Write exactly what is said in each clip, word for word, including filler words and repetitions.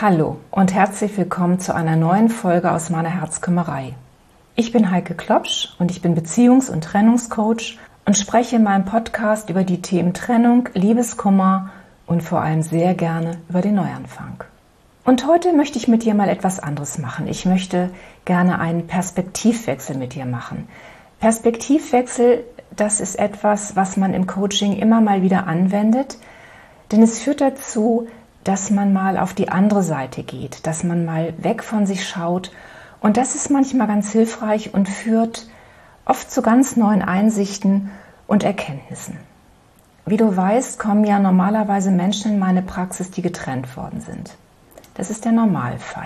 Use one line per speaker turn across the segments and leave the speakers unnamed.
Hallo und herzlich willkommen zu einer neuen Folge aus meiner Herzkümmerei. Ich bin Heike Klopsch und ich bin Beziehungs- und Trennungscoach und spreche in meinem Podcast über die Themen Trennung, Liebeskummer und vor allem sehr gerne über den Neuanfang. Und heute möchte ich mit dir mal etwas anderes machen. Ich möchte gerne einen Perspektivwechsel mit dir machen. Perspektivwechsel, das ist etwas, was man im Coaching immer mal wieder anwendet, denn es führt dazu, dass man mal auf die andere Seite geht, dass man mal weg von sich schaut. Und das ist manchmal ganz hilfreich und führt oft zu ganz neuen Einsichten und Erkenntnissen. Wie du weißt, kommen ja normalerweise Menschen in meine Praxis, die getrennt worden sind. Das ist der Normalfall.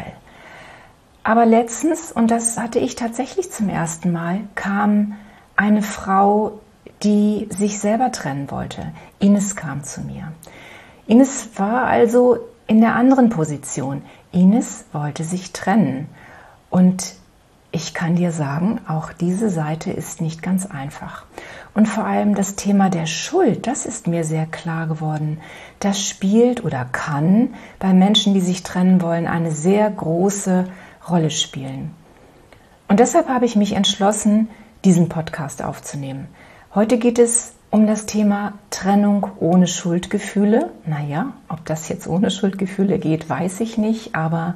Aber letztens, und das hatte ich tatsächlich zum ersten Mal, kam eine Frau, die sich selber trennen wollte. Ines kam zu mir. Ines war also in der anderen Position. Ines wollte sich trennen. Und ich kann dir sagen, auch diese Seite ist nicht ganz einfach. Und vor allem das Thema der Schuld, das ist mir sehr klar geworden. Das spielt oder kann bei Menschen, die sich trennen wollen, eine sehr große Rolle spielen. Und deshalb habe ich mich entschlossen, diesen Podcast aufzunehmen. Heute geht es um das Thema Trennung ohne Schuldgefühle. Naja, ob das jetzt ohne Schuldgefühle geht, weiß ich nicht, aber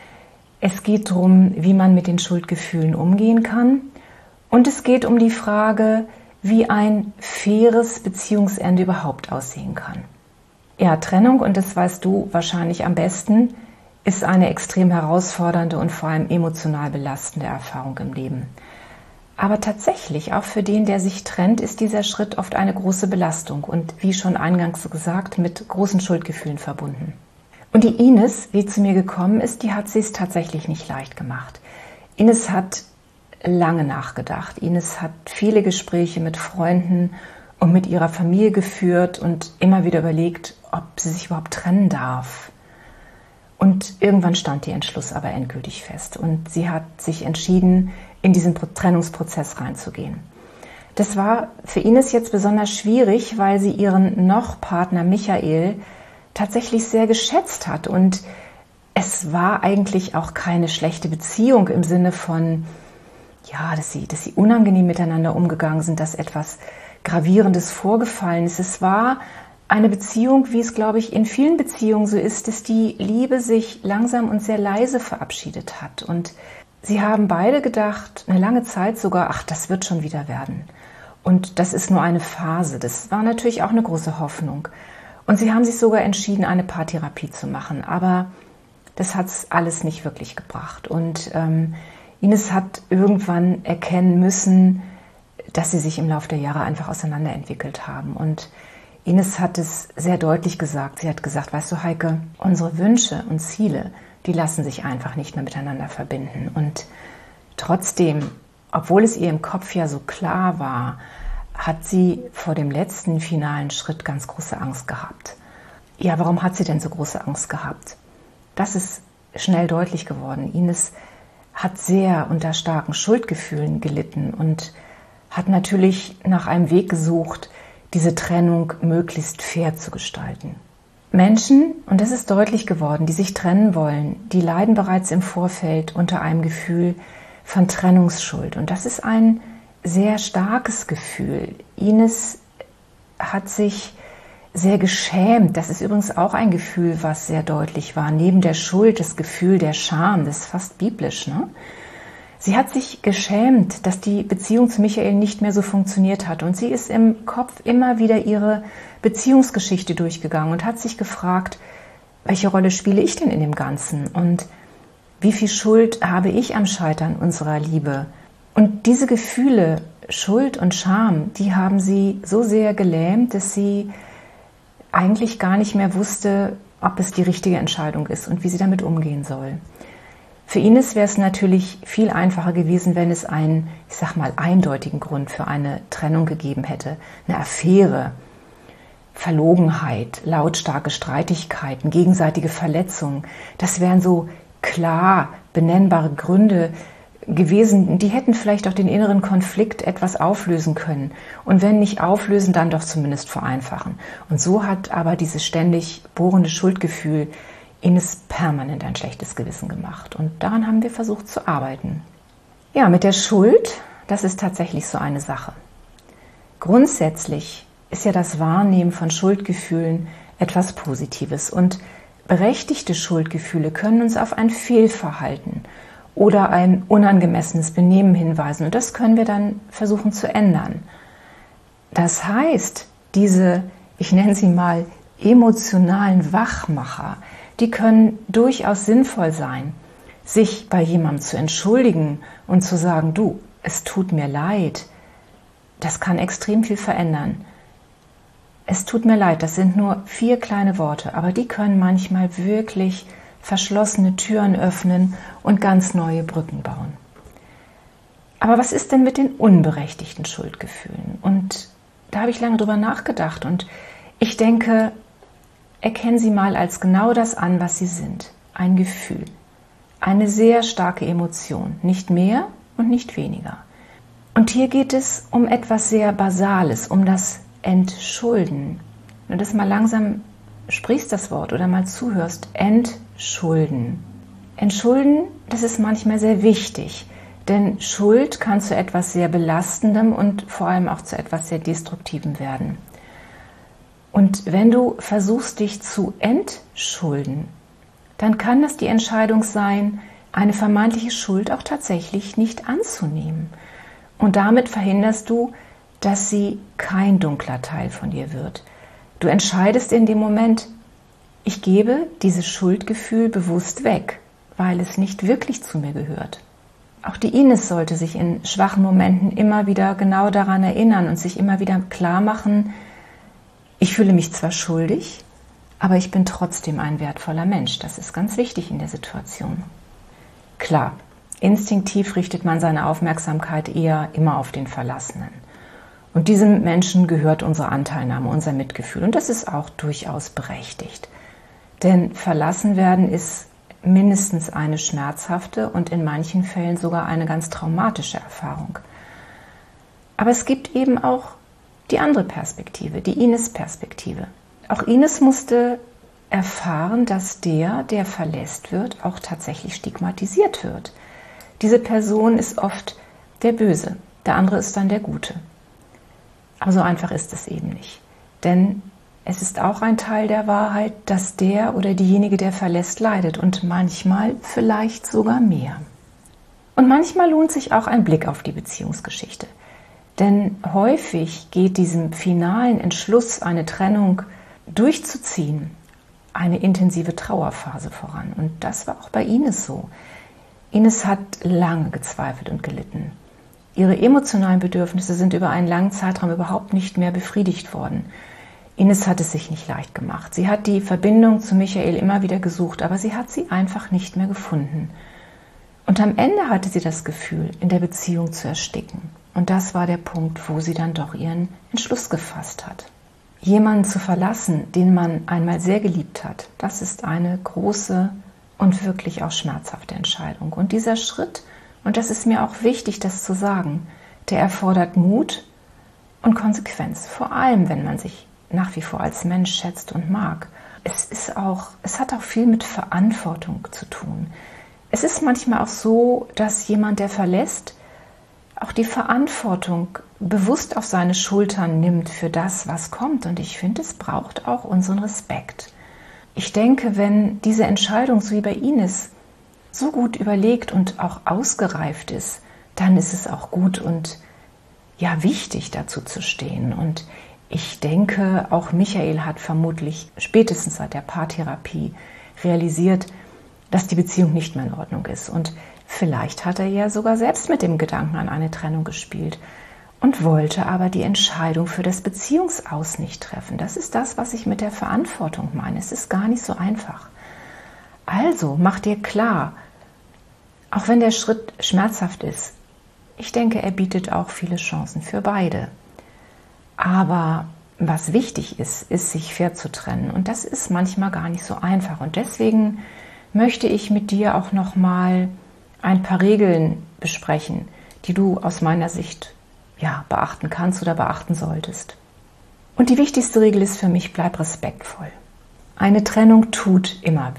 es geht darum, wie man mit den Schuldgefühlen umgehen kann. Und es geht um die Frage, wie ein faires Beziehungsende überhaupt aussehen kann. Ja, Trennung, und das weißt du wahrscheinlich am besten, ist eine extrem herausfordernde und vor allem emotional belastende Erfahrung im Leben. Aber tatsächlich, auch für den, der sich trennt, ist dieser Schritt oft eine große Belastung und, wie schon eingangs gesagt, mit großen Schuldgefühlen verbunden. Und die Ines, die zu mir gekommen ist, die hat sie es tatsächlich nicht leicht gemacht. Ines hat lange nachgedacht. Ines hat viele Gespräche mit Freunden und mit ihrer Familie geführt und immer wieder überlegt, ob sie sich überhaupt trennen darf. Und irgendwann stand der Entschluss aber endgültig fest. Und sie hat sich entschieden, in diesen Trennungsprozess reinzugehen. Das war für Ines jetzt besonders schwierig, weil sie ihren Noch-Partner Michael tatsächlich sehr geschätzt hat. Und es war eigentlich auch keine schlechte Beziehung im Sinne von, ja, dass sie, dass sie unangenehm miteinander umgegangen sind, dass etwas Gravierendes vorgefallen ist. Es war eine Beziehung, wie es, glaube ich, in vielen Beziehungen so ist, dass die Liebe sich langsam und sehr leise verabschiedet hat. Und sie haben beide gedacht, eine lange Zeit sogar, ach, das wird schon wieder werden. Und das ist nur eine Phase. Das war natürlich auch eine große Hoffnung. Und sie haben sich sogar entschieden, eine Paartherapie zu machen. Aber das hat es alles nicht wirklich gebracht. Und ähm, Ines hat irgendwann erkennen müssen, dass sie sich im Laufe der Jahre einfach auseinanderentwickelt haben. Und Ines hat es sehr deutlich gesagt. Sie hat gesagt, weißt du, Heike, unsere Wünsche und Ziele, die lassen sich einfach nicht mehr miteinander verbinden. Und trotzdem, obwohl es ihr im Kopf ja so klar war, hat sie vor dem letzten finalen Schritt ganz große Angst gehabt. Ja, warum hat sie denn so große Angst gehabt? Das ist schnell deutlich geworden. Ines hat sehr unter starken Schuldgefühlen gelitten und hat natürlich nach einem Weg gesucht, diese Trennung möglichst fair zu gestalten. Menschen, und das ist deutlich geworden, die sich trennen wollen, die leiden bereits im Vorfeld unter einem Gefühl von Trennungsschuld. Und das ist ein sehr starkes Gefühl. Ines hat sich sehr geschämt. Das ist übrigens auch ein Gefühl, was sehr deutlich war. Neben der Schuld, das Gefühl der Scham, das ist fast biblisch, ne? Sie hat sich geschämt, dass die Beziehung zu Michael nicht mehr so funktioniert hat. Und sie ist im Kopf immer wieder ihre Beziehungsgeschichte durchgegangen und hat sich gefragt, welche Rolle spiele ich denn in dem Ganzen? Und wie viel Schuld habe ich am Scheitern unserer Liebe? Und diese Gefühle, Schuld und Scham, die haben sie so sehr gelähmt, dass sie eigentlich gar nicht mehr wusste, ob es die richtige Entscheidung ist und wie sie damit umgehen soll. Für Ines wäre es natürlich viel einfacher gewesen, wenn es einen, ich sag mal, eindeutigen Grund für eine Trennung gegeben hätte. Eine Affäre, Verlogenheit, lautstarke Streitigkeiten, gegenseitige Verletzungen. Das wären so klar benennbare Gründe gewesen, die hätten vielleicht auch den inneren Konflikt etwas auflösen können. Und wenn nicht auflösen, dann doch zumindest vereinfachen. Und so hat aber dieses ständig bohrende Schuldgefühl Ines permanent ein schlechtes Gewissen gemacht und daran haben wir versucht zu arbeiten. Ja, mit der Schuld, das ist tatsächlich so eine Sache. Grundsätzlich ist ja das Wahrnehmen von Schuldgefühlen etwas Positives und berechtigte Schuldgefühle können uns auf ein Fehlverhalten oder ein unangemessenes Benehmen hinweisen und das können wir dann versuchen zu ändern. Das heißt, diese, ich nenne sie mal, emotionalen Wachmacher, die können durchaus sinnvoll sein, sich bei jemandem zu entschuldigen und zu sagen, du, es tut mir leid. Das kann extrem viel verändern. Es tut mir leid, das sind nur vier kleine Worte, aber die können manchmal wirklich verschlossene Türen öffnen und ganz neue Brücken bauen. Aber was ist denn mit den unberechtigten Schuldgefühlen? Und da habe ich lange drüber nachgedacht und ich denke, erkennen Sie mal als genau das an, was Sie sind. Ein Gefühl. Eine sehr starke Emotion. Nicht mehr und nicht weniger. Und hier geht es um etwas sehr Basales, um das Entschulden. Wenn du das mal langsam sprichst, das Wort, oder mal zuhörst. Entschulden. Entschulden, das ist manchmal sehr wichtig. Denn Schuld kann zu etwas sehr Belastendem und vor allem auch zu etwas sehr Destruktivem werden. Und wenn du versuchst, dich zu entschulden, dann kann das die Entscheidung sein, eine vermeintliche Schuld auch tatsächlich nicht anzunehmen. Und damit verhinderst du, dass sie kein dunkler Teil von dir wird. Du entscheidest in dem Moment, ich gebe dieses Schuldgefühl bewusst weg, weil es nicht wirklich zu mir gehört. Auch die Ines sollte sich in schwachen Momenten immer wieder genau daran erinnern und sich immer wieder klar machen, ich fühle mich zwar schuldig, aber ich bin trotzdem ein wertvoller Mensch. Das ist ganz wichtig in der Situation. Klar, instinktiv richtet man seine Aufmerksamkeit eher immer auf den Verlassenen. Und diesem Menschen gehört unsere Anteilnahme, unser Mitgefühl. Und das ist auch durchaus berechtigt. Denn verlassen werden ist mindestens eine schmerzhafte und in manchen Fällen sogar eine ganz traumatische Erfahrung. Aber es gibt eben auch die andere Perspektive, die Ines-Perspektive. Auch Ines musste erfahren, dass der, der verletzt wird, auch tatsächlich stigmatisiert wird. Diese Person ist oft der Böse, der andere ist dann der Gute. Aber so einfach ist es eben nicht. Denn es ist auch ein Teil der Wahrheit, dass der oder diejenige, der verlässt, leidet und manchmal vielleicht sogar mehr. Und manchmal lohnt sich auch ein Blick auf die Beziehungsgeschichte. Denn häufig geht diesem finalen Entschluss, eine Trennung durchzuziehen, eine intensive Trauerphase voran. Und das war auch bei Ines so. Ines hat lange gezweifelt und gelitten. Ihre emotionalen Bedürfnisse sind über einen langen Zeitraum überhaupt nicht mehr befriedigt worden. Ines hat es sich nicht leicht gemacht. Sie hat die Verbindung zu Michael immer wieder gesucht, aber sie hat sie einfach nicht mehr gefunden. Und am Ende hatte sie das Gefühl, in der Beziehung zu ersticken. Und das war der Punkt, wo sie dann doch ihren Entschluss gefasst hat. Jemanden zu verlassen, den man einmal sehr geliebt hat, das ist eine große und wirklich auch schmerzhafte Entscheidung. Und dieser Schritt, und das ist mir auch wichtig, das zu sagen, der erfordert Mut und Konsequenz. Vor allem, wenn man sich nach wie vor als Mensch schätzt und mag. Es ist auch, es hat auch viel mit Verantwortung zu tun. Es ist manchmal auch so, dass jemand, der verlässt, auch die Verantwortung bewusst auf seine Schultern nimmt für das, was kommt. Und ich finde, es braucht auch unseren Respekt. Ich denke, wenn diese Entscheidung, so wie bei Ines, so gut überlegt und auch ausgereift ist, dann ist es auch gut und ja wichtig, dazu zu stehen. Und ich denke, auch Michael hat vermutlich spätestens seit der Paartherapie realisiert, dass die Beziehung nicht mehr in Ordnung ist. Und vielleicht hat er ja sogar selbst mit dem Gedanken an eine Trennung gespielt und wollte aber die Entscheidung für das Beziehungsaus nicht treffen. Das ist das, was ich mit der Verantwortung meine. Es ist gar nicht so einfach. Also mach dir klar, auch wenn der Schritt schmerzhaft ist, ich denke, er bietet auch viele Chancen für beide. Aber was wichtig ist, ist, sich fair zu trennen. Und das ist manchmal gar nicht so einfach. Und deswegen möchte ich mit dir auch nochmal ein paar Regeln besprechen, die du aus meiner Sicht ja, beachten kannst oder beachten solltest. Und die wichtigste Regel ist für mich, bleib respektvoll. Eine Trennung tut immer weh.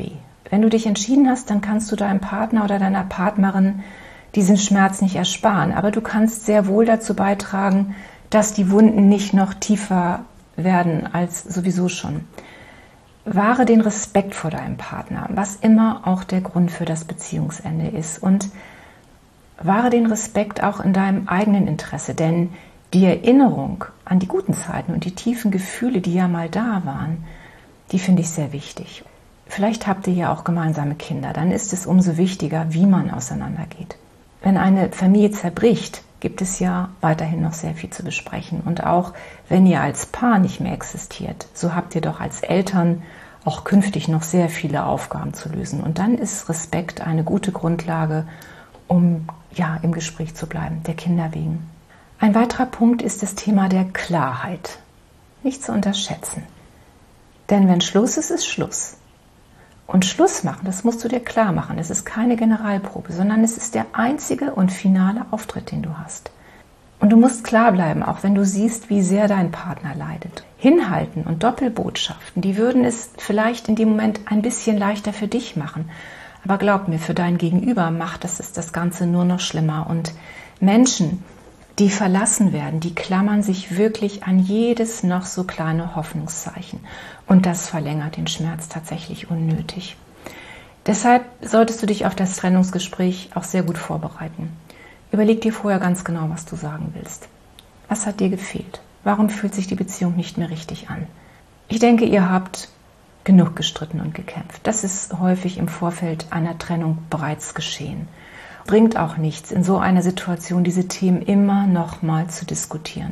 Wenn du dich entschieden hast, dann kannst du deinem Partner oder deiner Partnerin diesen Schmerz nicht ersparen. Aber du kannst sehr wohl dazu beitragen, dass die Wunden nicht noch tiefer werden als sowieso schon. Wahre den Respekt vor deinem Partner, was immer auch der Grund für das Beziehungsende ist. Und wahre den Respekt auch in deinem eigenen Interesse, denn die Erinnerung an die guten Zeiten und die tiefen Gefühle, die ja mal da waren, die finde ich sehr wichtig. Vielleicht habt ihr ja auch gemeinsame Kinder, dann ist es umso wichtiger, wie man auseinandergeht. Wenn eine Familie zerbricht, gibt es ja weiterhin noch sehr viel zu besprechen. Und auch wenn ihr als Paar nicht mehr existiert, so habt ihr doch als Eltern auch künftig noch sehr viele Aufgaben zu lösen. Und dann ist Respekt eine gute Grundlage, um ja im Gespräch zu bleiben, der Kinder wegen. Ein weiterer Punkt ist das Thema der Klarheit. Nicht zu unterschätzen. Denn wenn Schluss ist, ist Schluss. Und Schluss machen, das musst du dir klar machen. Es ist keine Generalprobe, sondern es ist der einzige und finale Auftritt, den du hast. Und du musst klar bleiben, auch wenn du siehst, wie sehr dein Partner leidet. Hinhalten und Doppelbotschaften, die würden es vielleicht in dem Moment ein bisschen leichter für dich machen. Aber glaub mir, für dein Gegenüber macht das, ist das Ganze nur noch schlimmer. Und Menschen, die verlassen werden, die klammern sich wirklich an jedes noch so kleine Hoffnungszeichen. Und das verlängert den Schmerz tatsächlich unnötig. Deshalb solltest du dich auf das Trennungsgespräch auch sehr gut vorbereiten. Überleg dir vorher ganz genau, was du sagen willst. Was hat dir gefehlt? Warum fühlt sich die Beziehung nicht mehr richtig an? Ich denke, ihr habt genug gestritten und gekämpft. Das ist häufig im Vorfeld einer Trennung bereits geschehen. Bringt auch nichts, in so einer Situation diese Themen immer noch mal zu diskutieren.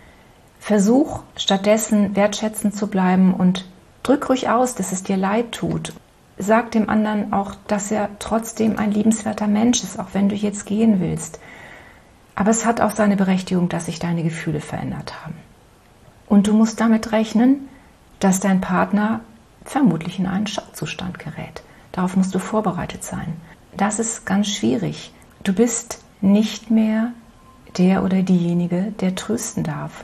Versuch stattdessen wertschätzend zu bleiben und drück ruhig aus, dass es dir leid tut. Sag dem anderen auch, dass er trotzdem ein liebenswerter Mensch ist, auch wenn du jetzt gehen willst. Aber es hat auch seine Berechtigung, dass sich deine Gefühle verändert haben. Und du musst damit rechnen, dass dein Partner vermutlich in einen Schockzustand gerät. Darauf musst du vorbereitet sein. Das ist ganz schwierig. Du bist nicht mehr der oder diejenige, der trösten darf.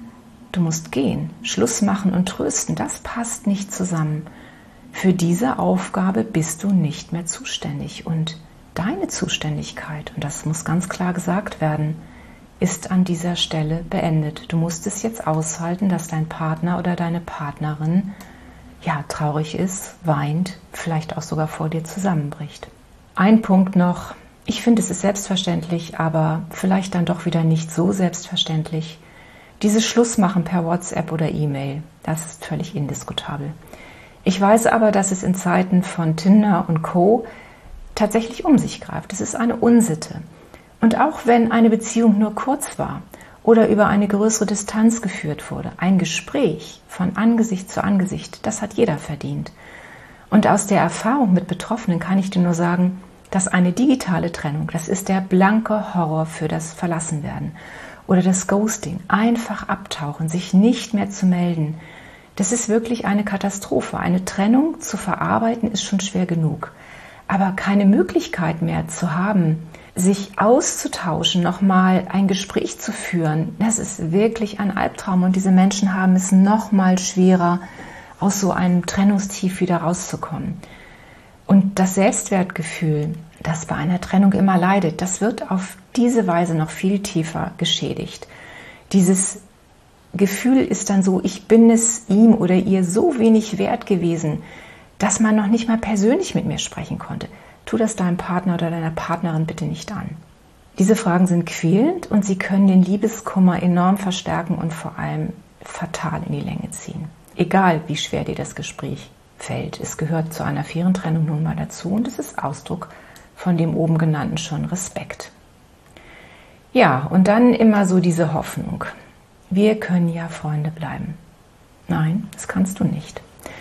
Du musst gehen, Schluss machen und trösten. Das passt nicht zusammen. Für diese Aufgabe bist du nicht mehr zuständig. Und deine Zuständigkeit, und das muss ganz klar gesagt werden, ist an dieser Stelle beendet. Du musst es jetzt aushalten, dass dein Partner oder deine Partnerin ja traurig ist, weint, vielleicht auch sogar vor dir zusammenbricht. Ein Punkt noch, ich finde, es ist selbstverständlich, aber vielleicht dann doch wieder nicht so selbstverständlich. Dieses Schlussmachen per WhatsApp oder E-Mail, das ist völlig indiskutabel. Ich weiß aber, dass es in Zeiten von Tinder und Co. tatsächlich um sich greift. Es ist eine Unsitte. Und auch wenn eine Beziehung nur kurz war oder über eine größere Distanz geführt wurde, ein Gespräch von Angesicht zu Angesicht, das hat jeder verdient. Und aus der Erfahrung mit Betroffenen kann ich dir nur sagen, dass eine digitale Trennung, das ist der blanke Horror für das Verlassenwerden oder das Ghosting, einfach abtauchen, sich nicht mehr zu melden. Das ist wirklich eine Katastrophe. Eine Trennung zu verarbeiten ist schon schwer genug. Aber keine Möglichkeit mehr zu haben, sich auszutauschen, nochmal ein Gespräch zu führen, das ist wirklich ein Albtraum. Und diese Menschen haben es nochmal schwerer, aus so einem Trennungstief wieder rauszukommen. Und das Selbstwertgefühl, das bei einer Trennung immer leidet, das wird auf diese Weise noch viel tiefer geschädigt. Dieses Gefühl ist dann so, ich bin es ihm oder ihr so wenig wert gewesen, dass man noch nicht mal persönlich mit mir sprechen konnte. Tu das deinem Partner oder deiner Partnerin bitte nicht an. Diese Fragen sind quälend und sie können den Liebeskummer enorm verstärken und vor allem fatal in die Länge ziehen. Egal, wie schwer dir das Gespräch fällt. Es gehört zu einer fairen Trennung nun mal dazu und es ist Ausdruck von dem oben genannten schon Respekt. Ja, und dann immer so diese Hoffnung. Wir können ja Freunde bleiben. Nein, das kannst du nicht.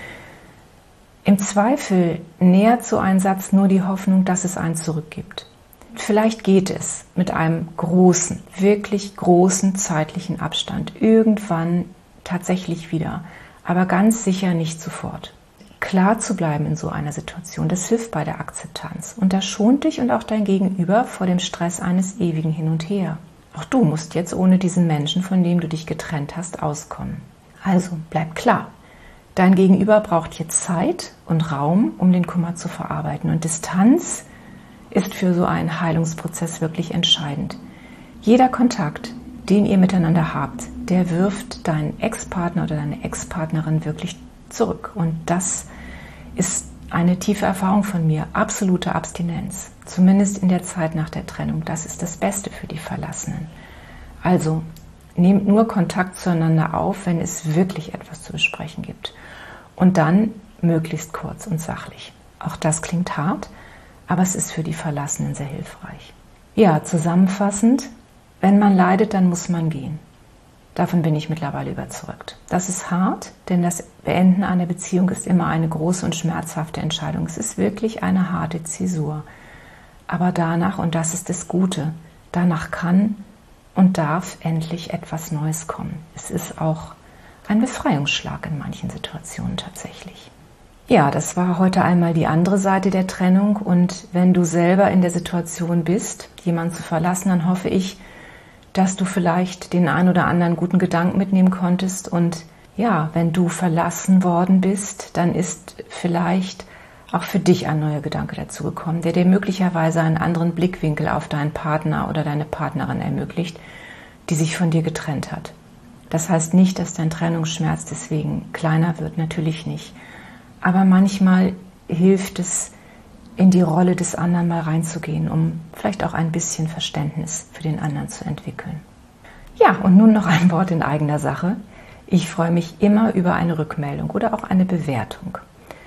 Im Zweifel nährt so ein Satz nur die Hoffnung, dass es einen zurückgibt. Vielleicht geht es mit einem großen, wirklich großen zeitlichen Abstand irgendwann tatsächlich wieder, aber ganz sicher nicht sofort. Klar zu bleiben in so einer Situation, das hilft bei der Akzeptanz und das schont dich und auch dein Gegenüber vor dem Stress eines ewigen Hin und Her. Auch du musst jetzt ohne diesen Menschen, von dem du dich getrennt hast, auskommen. Also bleib klar. Dein Gegenüber braucht jetzt Zeit und Raum, um den Kummer zu verarbeiten. Und Distanz ist für so einen Heilungsprozess wirklich entscheidend. Jeder Kontakt, den ihr miteinander habt, der wirft deinen Ex-Partner oder deine Ex-Partnerin wirklich zurück. Und das ist eine tiefe Erfahrung von mir. Absolute Abstinenz. Zumindest in der Zeit nach der Trennung. Das ist das Beste für die Verlassenen. Also, nehmt nur Kontakt zueinander auf, wenn es wirklich etwas zu besprechen gibt. Und dann möglichst kurz und sachlich. Auch das klingt hart, aber es ist für die Verlassenen sehr hilfreich. Ja, zusammenfassend, wenn man leidet, dann muss man gehen. Davon bin ich mittlerweile überzeugt. Das ist hart, denn das Beenden einer Beziehung ist immer eine große und schmerzhafte Entscheidung. Es ist wirklich eine harte Zäsur. Aber danach, und das ist das Gute, danach kann und darf endlich etwas Neues kommen. Es ist auch ein Befreiungsschlag in manchen Situationen tatsächlich. Ja, das war heute einmal die andere Seite der Trennung. Und wenn du selber in der Situation bist, jemanden zu verlassen, dann hoffe ich, dass du vielleicht den ein oder anderen guten Gedanken mitnehmen konntest. Und ja, wenn du verlassen worden bist, dann ist vielleicht auch für dich ein neuer Gedanke dazu gekommen, der dir möglicherweise einen anderen Blickwinkel auf deinen Partner oder deine Partnerin ermöglicht, die sich von dir getrennt hat. Das heißt nicht, dass dein Trennungsschmerz deswegen kleiner wird, natürlich nicht. Aber manchmal hilft es, in die Rolle des anderen mal reinzugehen, um vielleicht auch ein bisschen Verständnis für den anderen zu entwickeln. Ja, und nun noch ein Wort in eigener Sache. Ich freue mich immer über eine Rückmeldung oder auch eine Bewertung.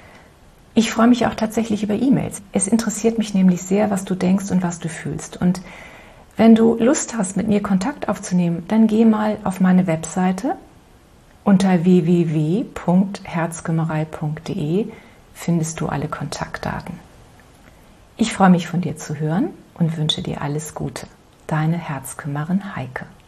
Ich freue mich auch tatsächlich über E-Mails. Es interessiert mich nämlich sehr, was du denkst und was du fühlst. Und wenn du Lust hast, mit mir Kontakt aufzunehmen, dann geh mal auf meine Webseite. Unter w w w punkt herzkümmerei punkt de findest du alle Kontaktdaten. Ich freue mich, von dir zu hören und wünsche dir alles Gute. Deine Herzkümmerin Heike.